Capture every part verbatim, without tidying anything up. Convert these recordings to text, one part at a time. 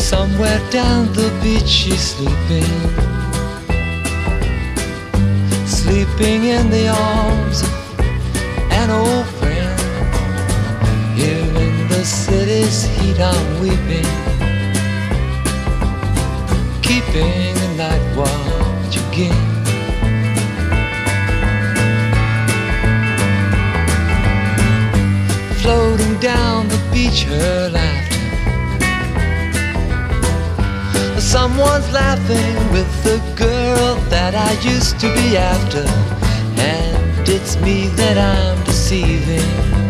Somewhere down the beach she's sleeping, sleeping in the arms of an old friend. Here in the city's heat I'm weeping, keeping the night watch again. Floating down the beach, her laughter. Someone's laughing with the girl that I used to be after, and it's me that I'm deceiving,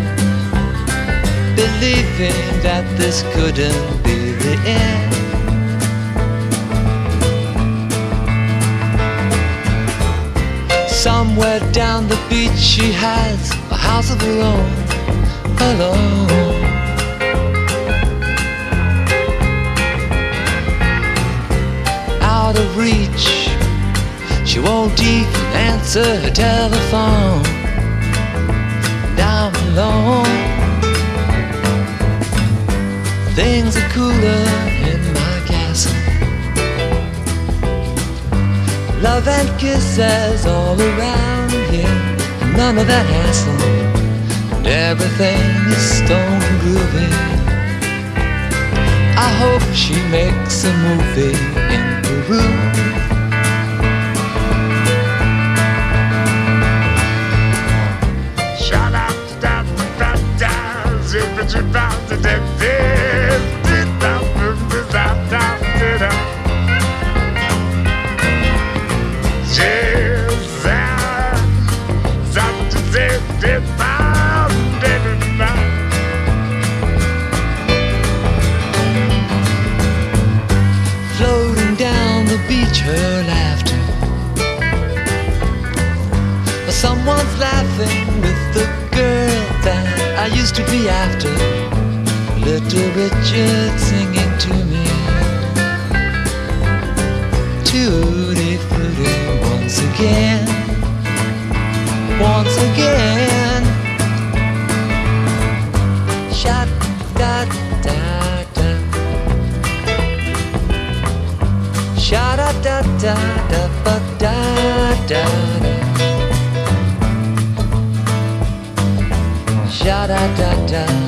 believing that this couldn't be the end. Somewhere down the beach she has a house of her own, alone. Out of reach, she won't even answer her telephone, and I'm alone. Things are cooler in my castle, love and kisses all around here, none of that hassle, and everything is stone groovy. I hope she makes a movie in Peru. Shout out to that, that, that, zip it, zip out to that, zip it, that, that, that, that, zip, zap, zap, zip, zip, out, zip, zip, floating down the beach, her laughter. Someone's laughing with the girl that I used to be after. Little Richard singing to me, tutti frutti once again, once again. Shot da da da. Sha da da da da ba da da da. Sha da da da.